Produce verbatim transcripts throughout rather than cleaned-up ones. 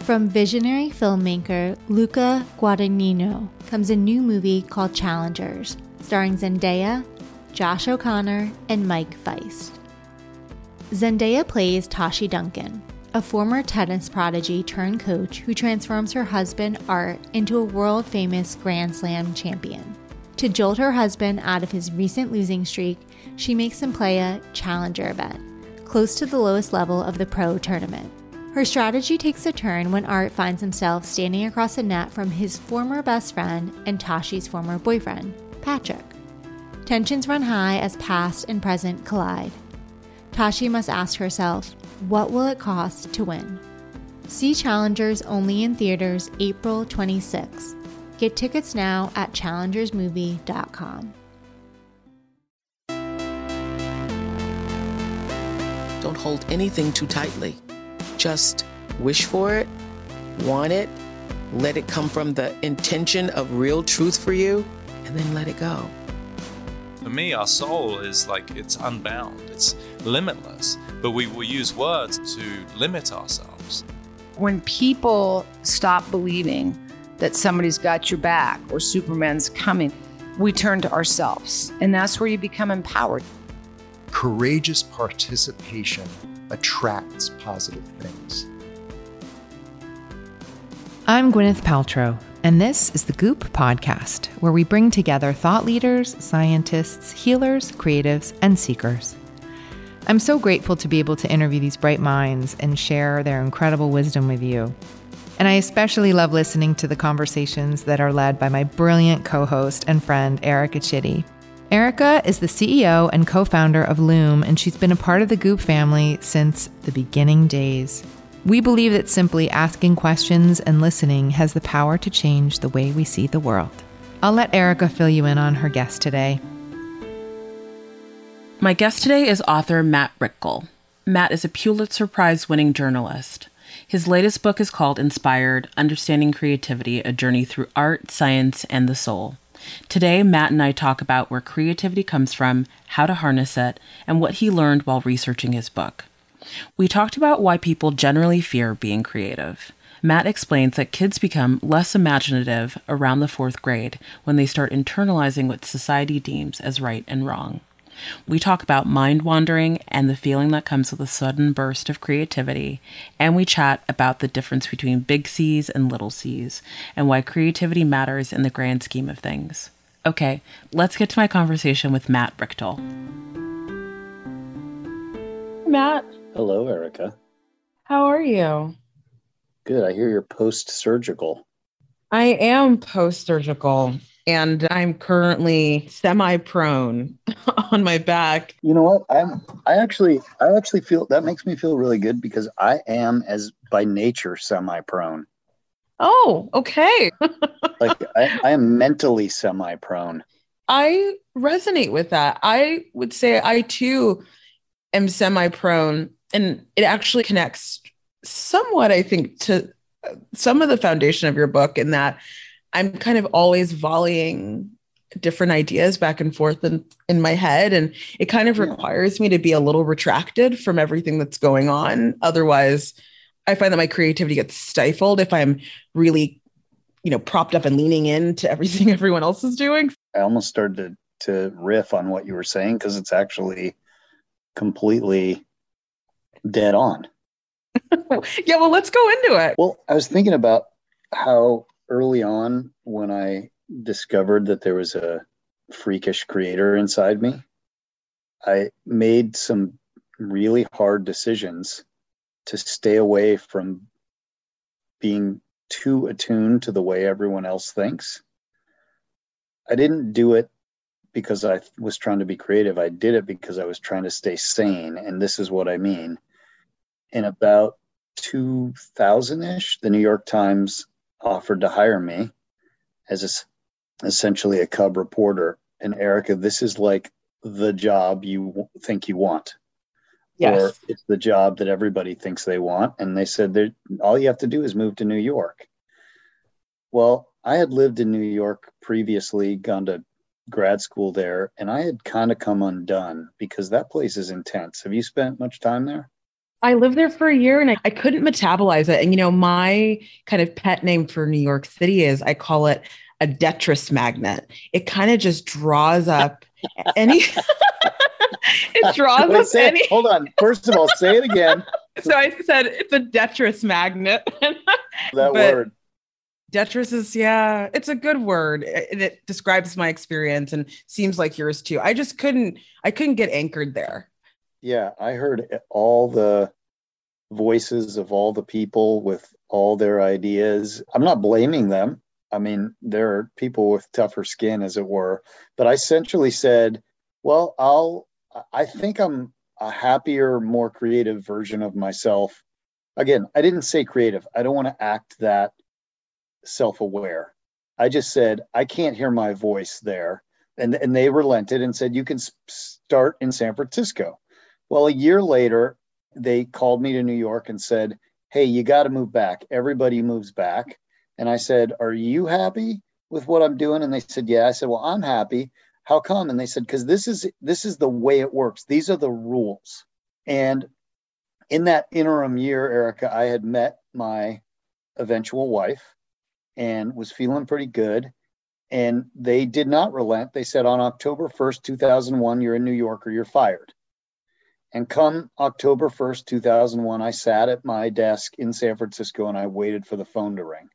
From visionary filmmaker Luca Guadagnino comes a new movie called Challengers, starring Zendaya, Josh O'Connor, and Mike Feist. Zendaya plays Tashi Duncan, a former tennis prodigy turned coach who transforms her husband Art into a world-famous Grand Slam champion. To jolt her husband out of his recent losing streak, she makes him play a challenger event, close to the lowest level of the pro tournament. Her strategy takes a turn when Art finds himself standing across the net from his former best friend and Tashi's former boyfriend, Patrick. Tensions run high as past and present collide. Tashi must ask herself, what will it cost to win? See Challengers only in theaters April twenty-sixth. Get tickets now at challengers movie dot com. Don't hold anything too tightly. Just wish for it, want it, let it come from the intention of real truth for you, and then let it go. For me, our soul is like, it's unbound, it's limitless, but we will use words to limit ourselves. When people stop believing that somebody's got your back or Superman's coming, we turn to ourselves, and that's where you become empowered. Courageous participation attracts positive things. I'm Gwyneth Paltrow, and this is the Goop Podcast, where we bring together thought leaders, scientists, healers, creatives, and seekers. I'm so grateful to be able to interview these bright minds and share their incredible wisdom with you. And I especially love listening to the conversations that are led by my brilliant co-host and friend, Erica Chitty. Erica is the C E O and co-founder of Loom, and she's been a part of the Goop family since the beginning days. We believe that simply asking questions and listening has the power to change the way we see the world. I'll let Erica fill you in on her guest today. My guest today is author Matt Richtel. Matt is a Pulitzer Prize-winning journalist. His latest book is called Inspired: Understanding Creativity, A Journey Through Art, Science, and the Soul. Today, Matt and I talk about where creativity comes from, how to harness it, and what he learned while researching his book. We talked about why people generally fear being creative. Matt explains that kids become less imaginative around the fourth grade when they start internalizing what society deems as right and wrong. We talk about mind wandering and the feeling that comes with a sudden burst of creativity, and we chat about the difference between big C's and little C's, and why creativity matters in the grand scheme of things. Okay, let's get to my conversation with Matt Richtel. Matt. Hello, Erica. How are you? Good. I hear you're post-surgical. I am post-surgical. And I'm currently semi-prone on my back. You know what? I'm. I actually. I actually feel that makes me feel really good because I am, as by nature, semi-prone. Oh, okay. Like I, I am mentally semi-prone. I resonate with that. I would say I too am semi-prone, and it actually connects somewhat, I think, to some of the foundation of your book in that I'm kind of always volleying different ideas back and forth in, in my head. And it kind of requires me to be a little retracted from everything that's going on. Otherwise, I find that my creativity gets stifled if I'm really, you know, propped up and leaning into everything everyone else is doing. I almost started to, to riff on what you were saying because it's actually completely dead on. Yeah, well, let's go into it. Well, I was thinking about how early on when I discovered that there was a freakish creator inside me, I made some really hard decisions to stay away from being too attuned to the way everyone else thinks. I didn't do it because I was trying to be creative. I did it because I was trying to stay sane. And this is what I mean. In about two thousand-ish, the New York Times offered to hire me as a, essentially a cub reporter. And Erica, this is like the job you w- think you want. Yes. Or it's the job that everybody thinks they want. And they said, all you have to do is move to New York. Well, I had lived in New York previously, gone to grad school there, and I had kind of come undone because that place is intense. Have you spent much time there? I lived there for a year and I, I couldn't metabolize it. And, you know, my kind of pet name for New York City is I call it a detritus magnet. It kind of just draws up any, it draws Wait, up say any. It. Hold on. First of all, say it again. So I said it's a detritus magnet. That word. Detritus is, yeah, it's a good word. It, it describes my experience and seems like yours too. I just couldn't, I couldn't get anchored there. Yeah, I heard all the voices of all the people with all their ideas. I'm not blaming them. I mean, there are people with tougher skin, as it were. But I essentially said, well, I'll, I think I'm a happier, more creative version of myself. Again, I didn't say creative. I don't want to act that self-aware. I just said, I can't hear my voice there. And, and they relented and said, you can start in San Francisco. Well, a year later, they called me to New York and said, hey, you got to move back. Everybody moves back. And I said, are you happy with what I'm doing? And they said, yeah. I said, well, I'm happy. How come? And they said, because this is this is the way it works. These are the rules. And in that interim year, Erica, I had met my eventual wife and was feeling pretty good. And they did not relent. They said, on October first, two thousand one, you're in New York or you're fired. And come October first, two thousand one, I sat at my desk in San Francisco and I waited for the phone to ring.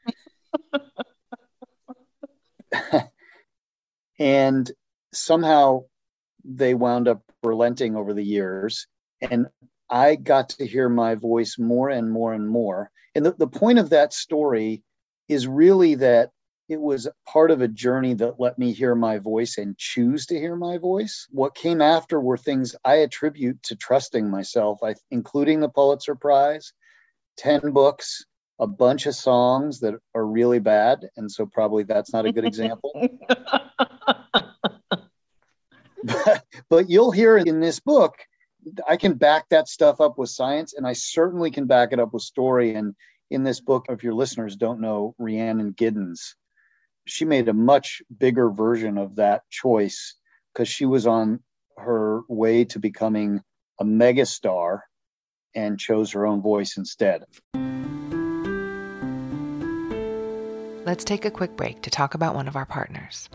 And somehow they wound up relenting over the years. And I got to hear my voice more and more and more. And the, the point of that story is really that it was part of a journey that let me hear my voice and choose to hear my voice. What came after were things I attribute to trusting myself, I, including the Pulitzer Prize, ten books, a bunch of songs that are really bad. And so probably that's not a good example. but, but you'll hear in this book, I can back that stuff up with science, and I certainly can back it up with story. And in this book, if your listeners don't know Rhiannon Giddens, she made a much bigger version of that choice because she was on her way to becoming a megastar and chose her own voice instead. Let's take a quick break to talk about one of our partners.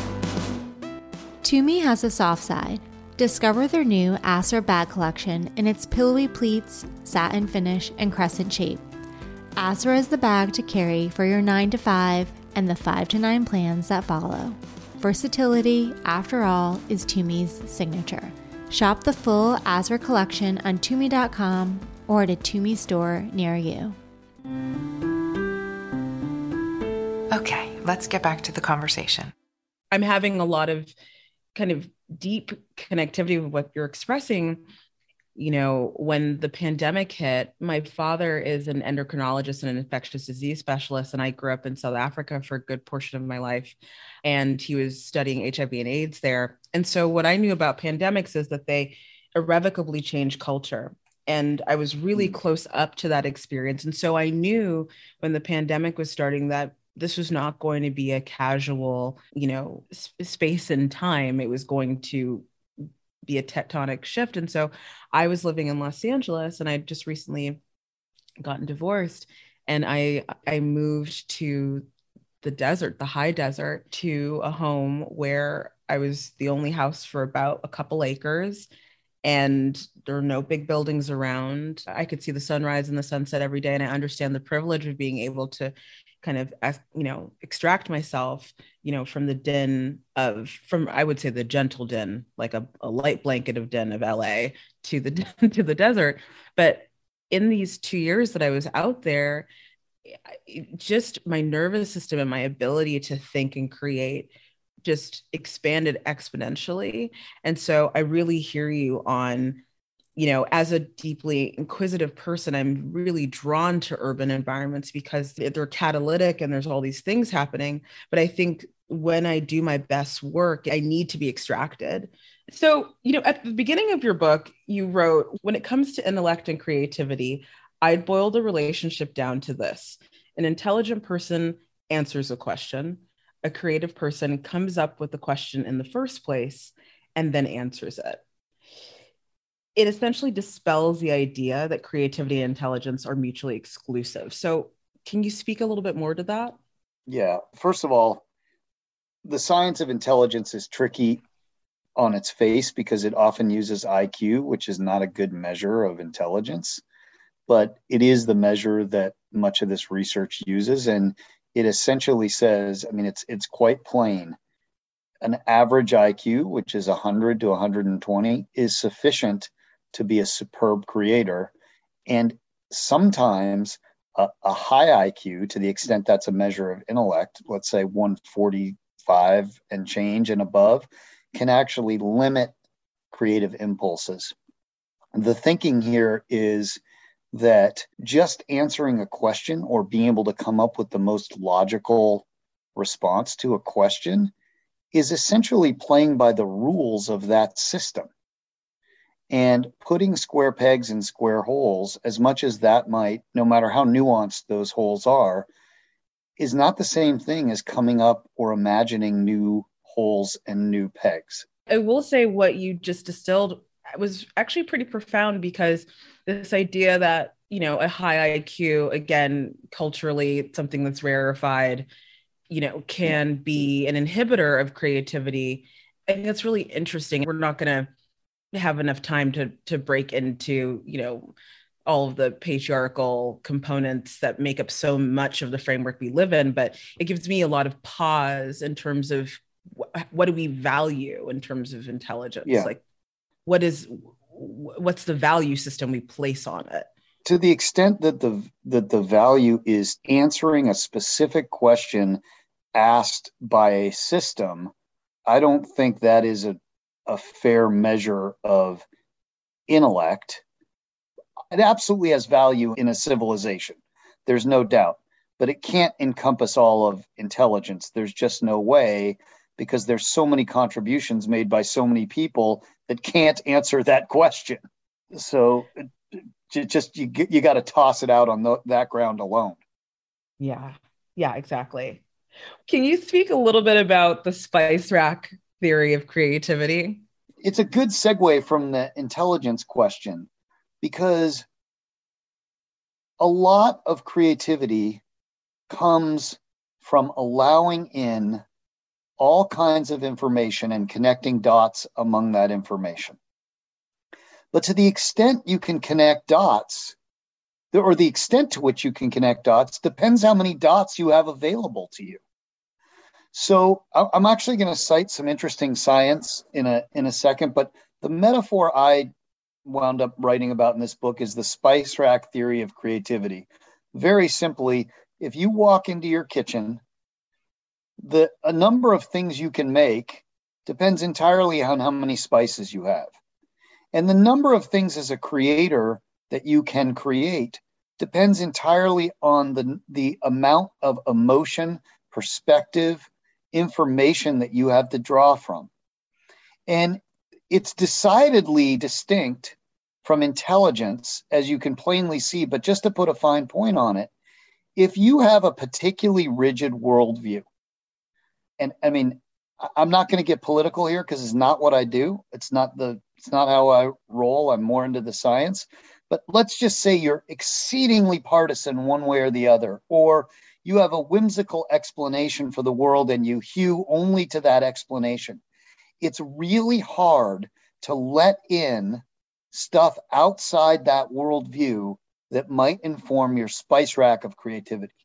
Tumi has a soft side. Discover their new Asser bag collection in its pillowy pleats, satin finish, and crescent shape. Asser is the bag to carry for your nine to five and the five to nine plans that follow. Versatility, after all, is Tumi's signature. Shop the full Asser collection on Tumi dot com or at a Tumi store near you. Okay, let's get back to the conversation. I'm having a lot of kind of deep connectivity with what you're expressing. You know, when the pandemic hit, my father is an endocrinologist and an infectious disease specialist, and I grew up in South Africa for a good portion of my life, and he was studying H I V and AIDS there. And so what I knew about pandemics is that they irrevocably change culture. And I was really close up to that experience. And so I knew when the pandemic was starting that this was not going to be a casual, you know, sp- space and time. It was going to be a tectonic shift. And so I was living in Los Angeles, and I just recently gotten divorced, and I I moved to the desert, the high desert, to a home where I was the only house for about a couple acres, and there are no big buildings around. I could see the sunrise and the sunset every day, and I understand the privilege of being able to kind of, you know, extract myself, you know, from the din of, from, I would say the gentle din, like a, a light blanket of din of L A to the, to the desert. But in these two years that I was out there, just my nervous system and my ability to think and create just expanded exponentially. And so I really hear you on, you know, as a deeply inquisitive person, I'm really drawn to urban environments because they're catalytic and there's all these things happening. But I think when I do my best work, I need to be extracted. So, you know, at the beginning of your book, you wrote, when it comes to intellect and creativity, I'd boil the relationship down to this. An intelligent person answers a question. A creative person comes up with the question in the first place and then answers it. it essentially dispels the idea that creativity and intelligence are mutually exclusive. So can you speak a little bit more to that? Yeah. First of all, the science of intelligence is tricky on its face because it often uses I Q, which is not a good measure of intelligence, but it is the measure that much of this research uses. And it essentially says, I mean, it's it's quite plain. An average I Q, which is one hundred to one hundred twenty, is sufficient to be a superb creator. And sometimes a, a high I Q, to the extent that's a measure of intellect, let's say one forty-five and change and above, can actually limit creative impulses. The thinking here is that just answering a question or being able to come up with the most logical response to a question is essentially playing by the rules of that system. And putting square pegs in square holes, as much as that might, no matter how nuanced those holes are, is not the same thing as coming up or imagining new holes and new pegs. I will say what you just distilled was actually pretty profound, because this idea that, you know, a high I Q, again, culturally, something that's rarefied, you know, can be an inhibitor of creativity. I think that's really interesting. We're not going to have enough time to to break into, you know, all of the patriarchal components that make up so much of the framework we live in, but it gives me a lot of pause in terms of wh- what do we value in terms of intelligence? Yeah. Like, what is, what's the value system we place on it? To the extent that the that the value is answering a specific question asked by a system, I don't think that is a, a fair measure of intellect. It absolutely has value in a civilization. There's no doubt, but it can't encompass all of intelligence. There's just no way, because there's so many contributions made by so many people that can't answer that question. So just, you, you got to toss it out on the, that ground alone. Yeah, yeah, exactly. Can you speak a little bit about the spice rack theory of creativity? It's a good segue from the intelligence question, because a lot of creativity comes from allowing in all kinds of information and connecting dots among that information. But to the extent you can connect dots, or the extent to which you can connect dots, depends how many dots you have available to you. So I'm actually going to cite some interesting science in a in a second, but the metaphor I wound up writing about in this book is the spice rack theory of creativity. Very simply, if you walk into your kitchen, the a number of things you can make depends entirely on how many spices you have. And the number of things as a creator that you can create depends entirely on the, the amount of emotion, perspective, information that you have to draw from. And it's decidedly distinct from intelligence, as you can plainly see, but just to put a fine point on it, if you have a particularly rigid worldview, and I mean, I'm not going to get political here because it's not what I do. It's not the, it's not how I roll. I'm more into the science. But let's just say you're exceedingly partisan one way or the other, or you have a whimsical explanation for the world and you hew only to that explanation. It's really hard to let in stuff outside that worldview that might inform your spice rack of creativity.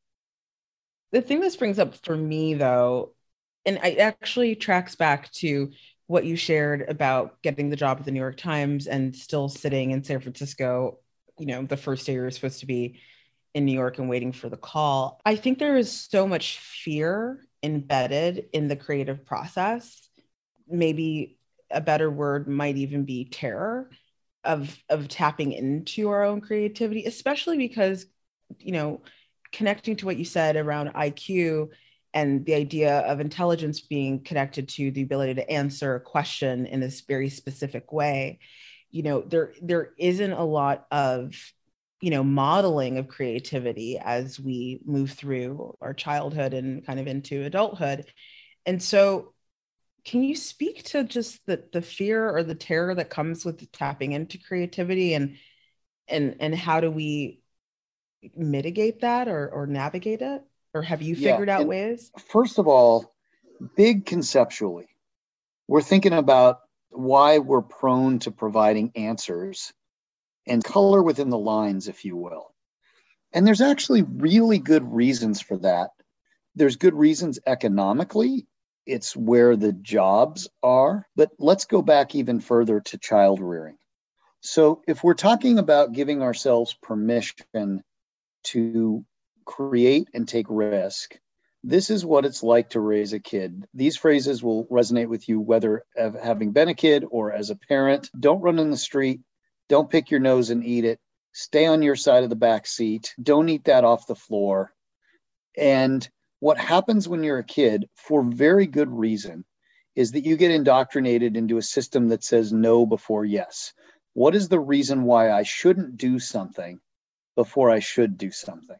The thing this brings up for me, though, and it actually tracks back to what you shared about getting the job at the New York Times and still sitting in San Francisco, you know, the first day you were supposed to be in New York and waiting for the call. I think there is so much fear embedded in the creative process. Maybe a better word might even be terror of, of tapping into our own creativity, especially because, you know, connecting to what you said around I Q and the idea of intelligence being connected to the ability to answer a question in this very specific way, you know, there there isn't a lot of, you know, modeling of creativity as we move through our childhood and kind of into adulthood. And so Can you speak to just the the fear or the terror that comes with tapping into creativity, and and and how do we mitigate that or or navigate it? Or have you Yeah, figured out and ways? first of all, big conceptually, we're thinking about why we're prone to providing answers and color within the lines, if you will. And there's actually really good reasons for that. There's good reasons economically. It's where the jobs are. But let's go back even further to child rearing. So if we're talking about giving ourselves permission to create and take risk, this is what it's like to raise a kid. These phrases will resonate with you whether of having been a kid or as a parent. Don't run in the street. Don't pick your nose and eat it. Stay on your side of the back seat. Don't eat that off the floor. And what happens when you're a kid, for very good reason, is that you get indoctrinated into a system that says no before yes. What is the reason why I shouldn't do something before I should do something?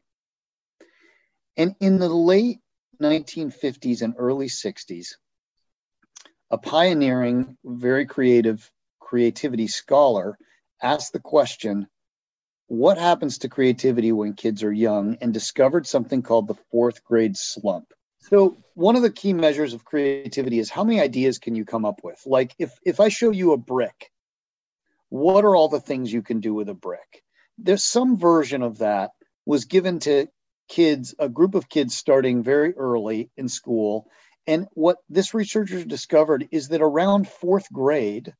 And in the late nineteen fifties and early sixties, a pioneering, very creative creativity scholar asked the question, what happens to creativity when kids are young, and discovered something called the fourth grade slump. So one of the key measures of creativity is how many ideas can you come up with? Like if, if I show you a brick, what are all the things you can do with a brick? There's some version of that was given to kids, a group of kids starting very early in school. And what this researcher discovered is that around fourth grade,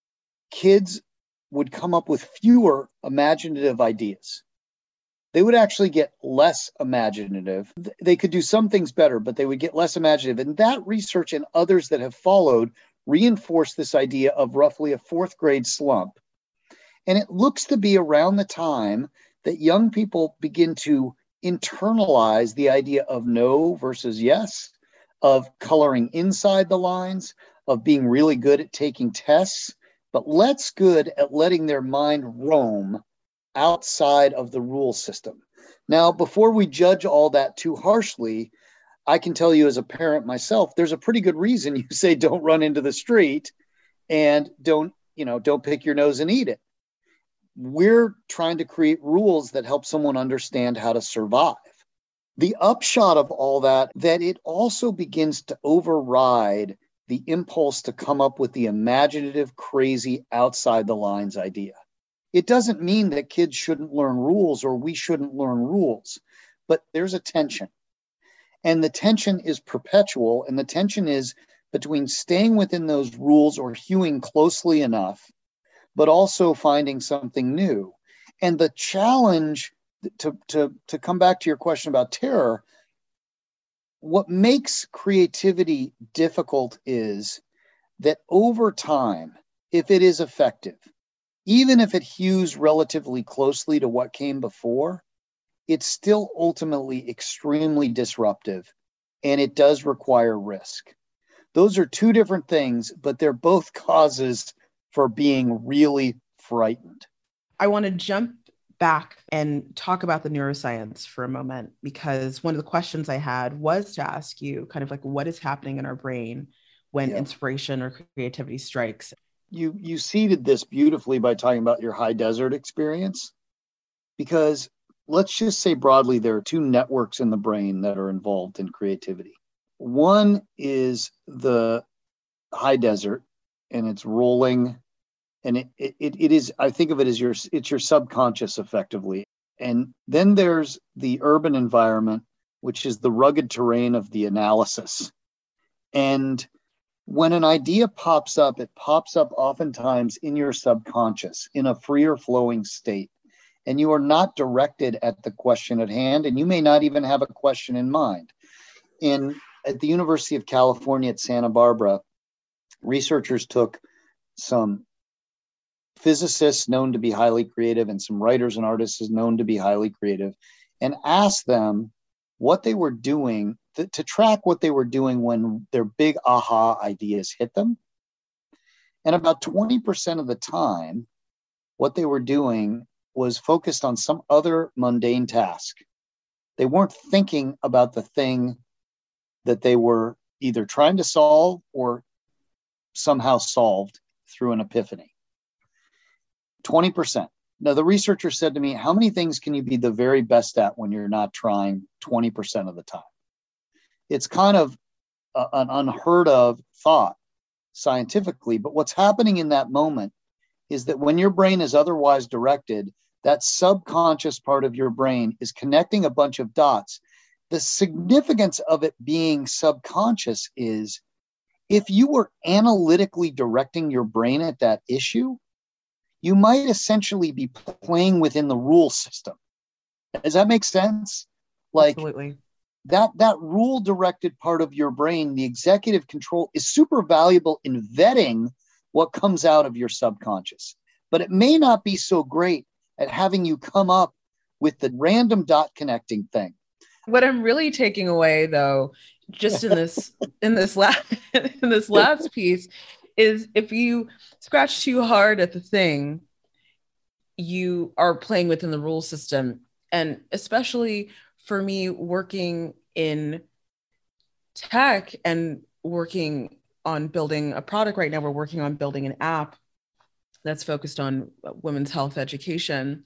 kids would come up with fewer imaginative ideas. They would actually get less imaginative. They could do some things better, but they would get less imaginative. And that research and others that have followed reinforce this idea of roughly a fourth grade slump. And it looks to be around the time that young people begin to internalize the idea of no versus yes, of coloring inside the lines, of being really good at taking tests, but less good at letting their mind roam outside of the rule system. Now, before we judge all that too harshly, I can tell you as a parent myself, there's a pretty good reason you say don't run into the street and don't, you know, don't pick your nose and eat it. We're trying to create rules that help someone understand how to survive. The upshot of all that, that it also begins to override the impulse to come up with the imaginative, crazy, outside the lines idea. It doesn't mean that kids shouldn't learn rules or we shouldn't learn rules, but there's a tension. And the tension is perpetual, and the tension is between staying within those rules or hewing closely enough, but also finding something new. And the challenge, to, to, to come back to your question about terror, what makes creativity difficult is that over time, if it is effective, even if it hews relatively closely to what came before, it's still ultimately extremely disruptive, and it does require risk. Those are two different things, but they're both causes for being really frightened. I want to jump back and talk about the neuroscience for a moment, because one of the questions I had was to ask you kind of like what is happening in our brain when yeah. inspiration or creativity strikes. You you seeded this beautifully by talking about your high desert experience, because let's just say broadly, there are two networks in the brain that are involved in creativity. One is the high desert, and it's rolling, and it, it it is, I think of it as your, it's your subconscious effectively. And then there's the urban environment, which is the rugged terrain of the analysis. And when an idea pops up, it pops up oftentimes in your subconscious in a freer flowing state. And you are not directed at the question at hand, and you may not even have a question in mind. In at the University of California at Santa Barbara, researchers took some physicists known to be highly creative and some writers and artists known to be highly creative and asked them what they were doing to, to track what they were doing when their big aha ideas hit them. And about twenty percent of the time, what they were doing was focused on some other mundane task. They weren't thinking about the thing that they were either trying to solve or somehow solved through an epiphany. twenty percent. Now, the researcher said to me, how many things can you be the very best at when you're not trying twenty percent of the time? It's kind of a, an unheard of thought scientifically, but what's happening in that moment is that when your brain is otherwise directed, that subconscious part of your brain is connecting a bunch of dots. The significance of it being subconscious is if you were analytically directing your brain at that issue, you might essentially be playing within the rule system. Does that make sense? Like Absolutely. that, that rule directed part of your brain, the executive control, is super valuable in vetting what comes out of your subconscious. But it may not be so great at having you come up with the random dot connecting thing. What I'm really taking away, though, just in this in this last in this last piece, is if you scratch too hard at the thing, you are playing within the rule system. And especially for me, working in tech and working on building a product right now, we're working on building an app that's focused on women's health education.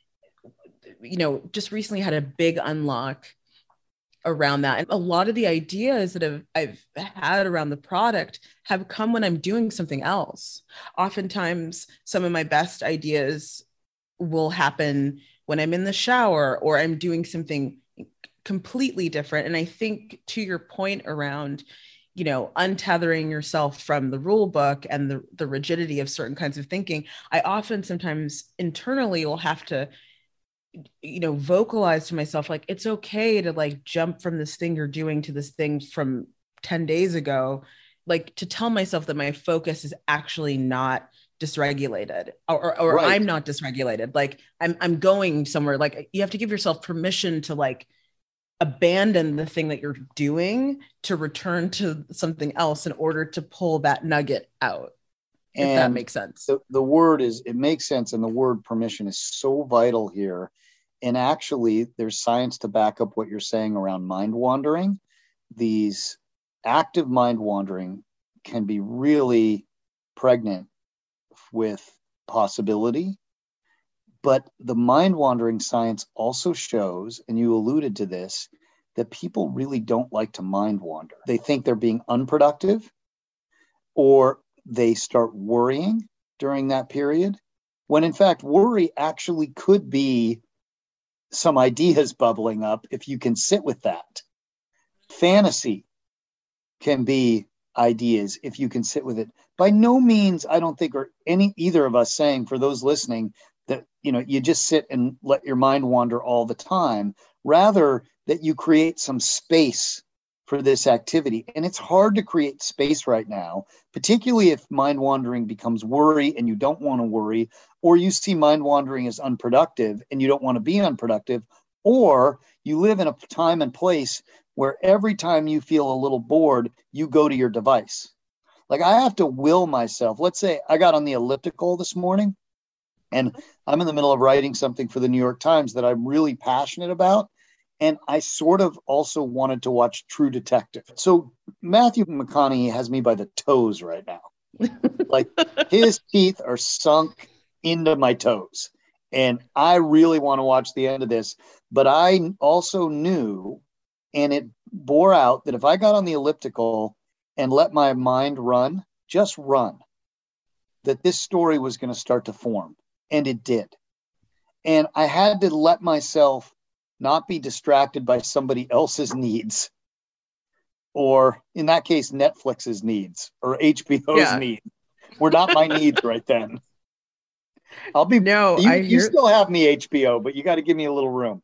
You know, just recently had a big unlock around that. And a lot of the ideas that I've, I've had around the product have come when I'm doing something else. Oftentimes, some of my best ideas will happen when I'm in the shower or I'm doing something completely different. And I think to your point around, you know, untethering yourself from the rule book and the, the rigidity of certain kinds of thinking, I often sometimes internally will have to, you know, vocalize to myself, like, it's okay to like jump from this thing you're doing to this thing from ten days ago, like to tell myself that my focus is actually not dysregulated or, or Right. I'm not dysregulated. Like I'm, I'm going somewhere. Like you have to give yourself permission to like abandon the thing that you're doing to return to something else in order to pull that nugget out. If And that makes sense. The, the word is, it makes sense. And the word permission is so vital here. And actually, there's science to back up what you're saying around mind wandering. These active mind wandering can be really pregnant with possibility. But the mind wandering science also shows, and you alluded to this, that people really don't like to mind wander. They think they're being unproductive, or they start worrying during that period, when in fact, worry actually could be some ideas bubbling up if you can sit with that. Fantasy can be ideas if you can sit with it. By no means, I don't think, or any either of us saying, for those listening, that you know you just sit and let your mind wander all the time. Rather, that you create some space for this activity. And it's hard to create space right now, particularly if mind wandering becomes worry and you don't want to worry, or you see mind wandering as unproductive and you don't want to be unproductive, or you live in a time and place where every time you feel a little bored, you go to your device. Like I have to will myself. Let's say I got on the elliptical this morning and I'm in the middle of writing something for the New York Times that I'm really passionate about. And I sort of also wanted to watch True Detective. So Matthew McConaughey has me by the toes right now. Like his teeth are sunk into my toes. And I really want to watch the end of this. But I also knew, and it bore out, that if I got on the elliptical and let my mind run, just run, that this story was going to start to form. And it did. And I had to let myself not be distracted by somebody else's needs, or in that case, Netflix's needs or H B O's Yeah. needs. Were not my needs right then. I'll be, No, you, I you hear- still have me H B O, but you got to give me a little room.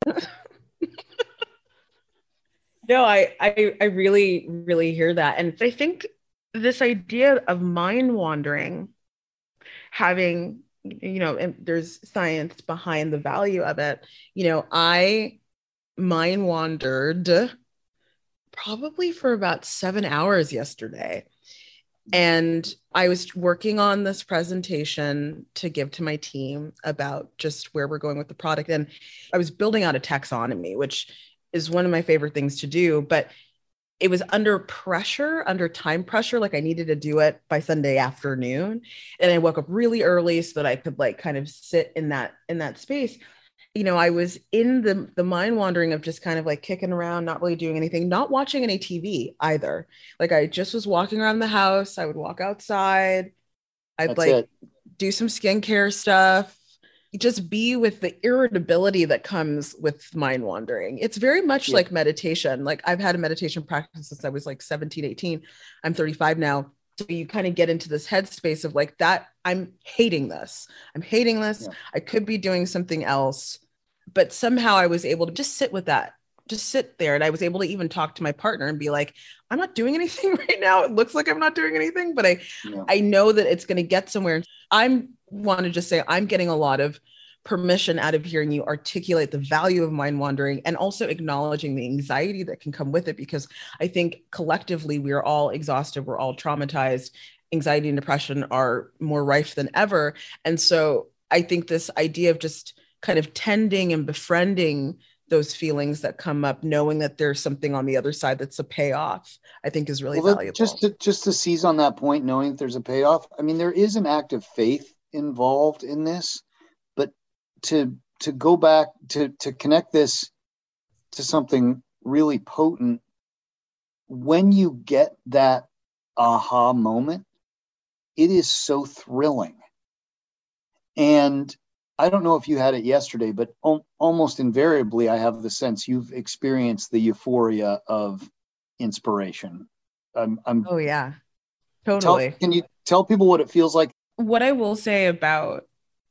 No, I, I I really, really hear that. And I think this idea of mind wandering, having, you know, and there's science behind the value of it. You know, I mind wandered probably for about seven hours yesterday. And I was working on this presentation to give to my team about just where we're going with the product. And I was building out a taxonomy, which is one of my favorite things to do. But it was under pressure, under time pressure. Like I needed to do it by Sunday afternoon. And I woke up really early so that I could like kind of sit in that, in that space. You know, I was in the, the mind wandering of just kind of like kicking around, not really doing anything, not watching any T V either. Like I just was walking around the house. I would walk outside. I'd That's like it. do some skincare stuff. Just be with the irritability that comes with mind wandering. It's very much yeah. like meditation. Like I've had a meditation practice since I was like seventeen, eighteen. I'm thirty-five now. So you kind of get into this headspace of like that. I'm hating this. I'm hating this. Yeah. I could be doing something else, but somehow I was able to just sit with that, just sit there. And I was able to even talk to my partner and be like, I'm not doing anything right now. It looks like I'm not doing anything, but I, yeah. I know that it's going to get somewhere. I'm want to just say I'm getting a lot of permission out of hearing you articulate the value of mind wandering and also acknowledging the anxiety that can come with it, because I think collectively we're all exhausted, we're all traumatized. Anxiety and depression are more rife than ever. And so I think this idea of just kind of tending and befriending those feelings that come up, knowing that there's something on the other side that's a payoff, I think is really well, valuable. Just to, just to seize on that point, knowing that there's a payoff. I mean, there is an act of faith involved in this, but to to go back to to connect this to something really potent, when you get that aha moment, it is so thrilling. And I don't know if you had it yesterday, but al- almost invariably I have the sense you've experienced the euphoria of inspiration. I'm, I'm oh yeah, totally. Tell, can you tell people what it feels like? What I will say about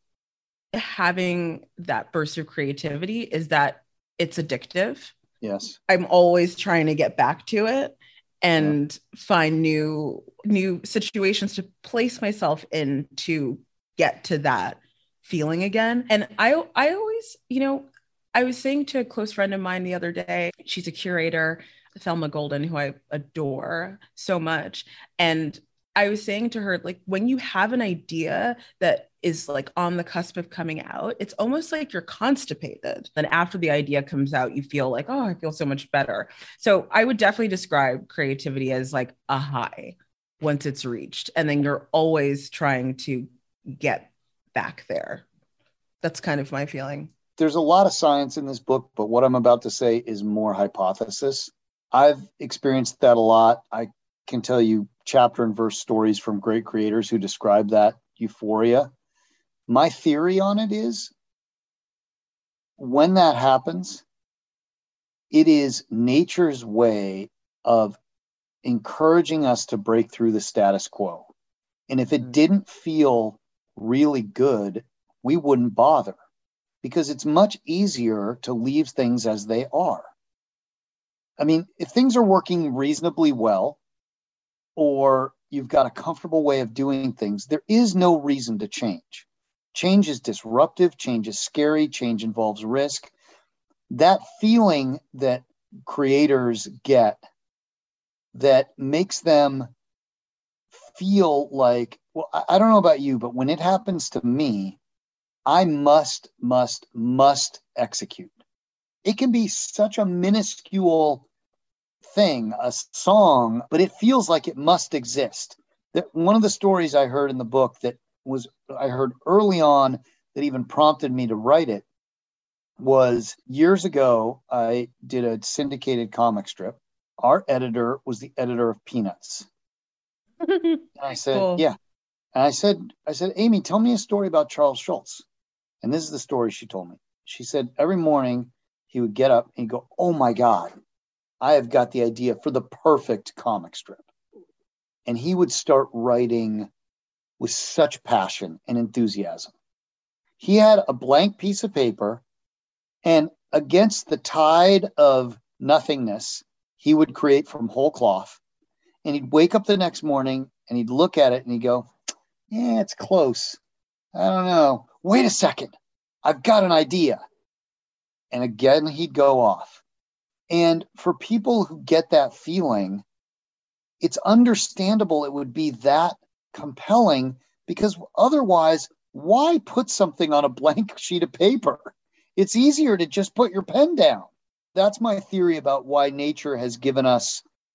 having that burst of creativity is that it's addictive. Yes. I'm always trying to get back to it and yeah. find new, new situations to place myself in to get to that feeling again. And I, I always, you know, I was saying to a close friend of mine the other day, she's a curator, Thelma Golden, who I adore so much. And I was saying to her, like, when you have an idea that is like on the cusp of coming out, it's almost like you're constipated. Then after the idea comes out, you feel like, oh, I feel so much better. So I would definitely describe creativity as like a high once it's reached. And then you're always trying to get back there. That's kind of my feeling. There's a lot of science in this book, but what I'm about to say is more hypothesis. I've experienced that a lot. I can tell you chapter and verse stories from great creators who describe that euphoria. My theory on it is when that happens, it is nature's way of encouraging us to break through the status quo. And if it didn't feel really good, we wouldn't bother, because it's much easier to leave things as they are. I mean, if things are working reasonably well, or you've got a comfortable way of doing things, there is no reason to change. Change is disruptive, change is scary, change involves risk. That feeling that creators get that makes them feel like, well, I don't know about you, but when it happens to me, I must, must, must execute. It can be such a minuscule thing, a song, but it feels like it must exist. That one of the stories I heard in the book that was I heard early on that even prompted me to write it was years ago. I did a syndicated comic strip. Our editor was the editor of Peanuts. And I said, cool. yeah. And I said, I said, Amy, tell me a story about Charles Schulz. And this is the story she told me. She said every morning he would get up and he'd go, oh my God, I have got the idea for the perfect comic strip. And he would start writing with such passion and enthusiasm. He had a blank piece of paper, and against the tide of nothingness, he would create from whole cloth. And he'd wake up the next morning and he'd look at it and he'd go, yeah, it's close. I don't know. Wait a second. I've got an idea. And again, he'd go off. And for people who get that feeling, it's understandable it would be that compelling, because otherwise, why put something on a blank sheet of paper? It's easier to just put your pen down. That's my theory about why nature has given us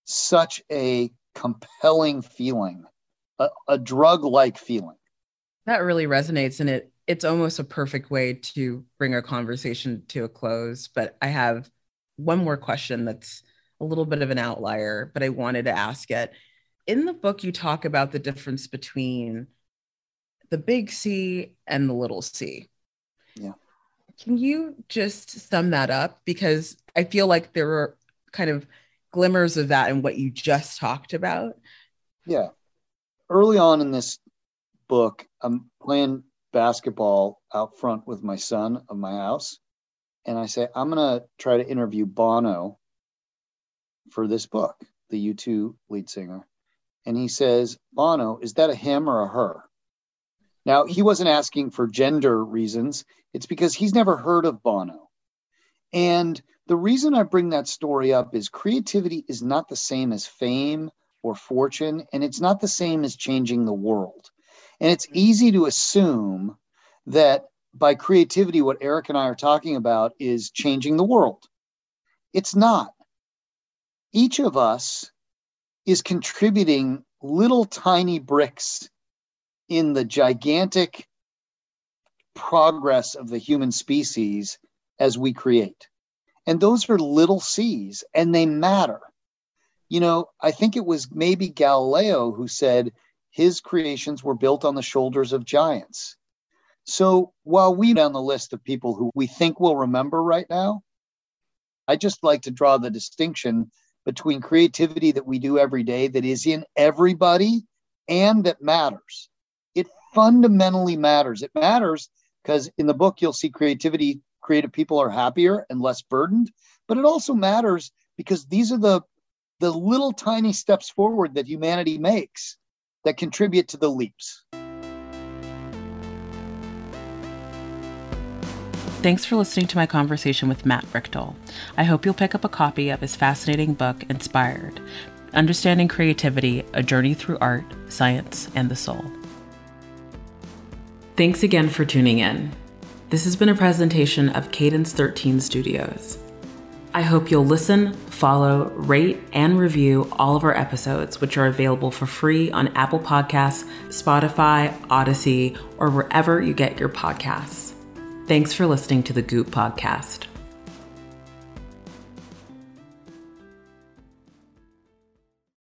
such a compelling feeling, a, a drug-like feeling. That really resonates, and it it's almost a perfect way to bring our conversation to a close. But I have one more question that's a little bit of an outlier, but I wanted to ask it. In the book, you talk about the difference between the big C and the little C. Yeah. Can you just sum that up? Because I feel like there were kind of glimmers of that in what you just talked about. Yeah. Early on in this book, I'm playing basketball out front with my son of my house. And I say, I'm going to try to interview Bono for this book, the U two lead singer. And he says, Bono, is that a him or a her? Now, he wasn't asking for gender reasons. It's because he's never heard of Bono. And the reason I bring that story up is creativity is not the same as fame or fortune, and it's not the same as changing the world. And it's easy to assume that by creativity, what Eric and I are talking about is changing the world. It's not. Each of us is contributing little tiny bricks in the gigantic progress of the human species as we create. And those are little C's, and they matter. You know, I think it was maybe Galileo who said his creations were built on the shoulders of giants. So while we down the list of people who we think we'll remember right now, I just like to draw the distinction between creativity that we do every day that is in everybody and that matters. It fundamentally matters. It matters because in the book, you'll see creativity, creative people are happier and less burdened, but it also matters because these are the, the little tiny steps forward that humanity makes that contribute to the leaps. Thanks for listening to my conversation with Matt Richtel. I hope you'll pick up a copy of his fascinating book, Inspired: Understanding Creativity, A Journey Through Art, Science, and the Soul. Thanks again for tuning in. This has been a presentation of Cadence thirteen Studios. I hope you'll listen, follow, rate, and review all of our episodes, which are available for free on Apple Podcasts, Spotify, Odyssey, or wherever you get your podcasts. Thanks for listening to the Goop Podcast.